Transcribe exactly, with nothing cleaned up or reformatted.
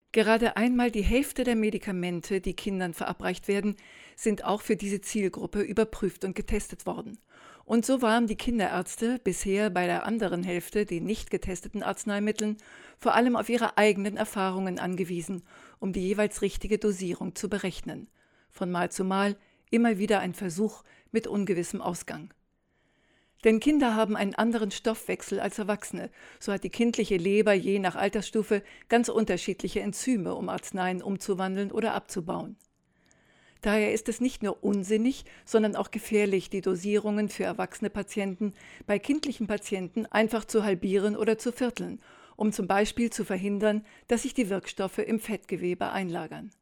Gerade einmal die Hälfte der Medikamente, die Kindern verabreicht werden, sind auch für diese Zielgruppe überprüft und getestet worden. Und so waren die Kinderärzte bisher bei der anderen Hälfte, den nicht getesteten Arzneimitteln, vor allem auf ihre eigenen Erfahrungen angewiesen, um die jeweils richtige Dosierung zu berechnen. Von Mal zu Mal immer wieder ein Versuch mit ungewissem Ausgang. Denn Kinder haben einen anderen Stoffwechsel als Erwachsene. So hat die kindliche Leber je nach Altersstufe ganz unterschiedliche Enzyme, um Arzneien umzuwandeln oder abzubauen. Daher ist es nicht nur unsinnig, sondern auch gefährlich, die Dosierungen für erwachsene Patienten bei kindlichen Patienten einfach zu halbieren oder zu vierteln, um zum Beispiel zu verhindern, dass sich die Wirkstoffe im Fettgewebe einlagern.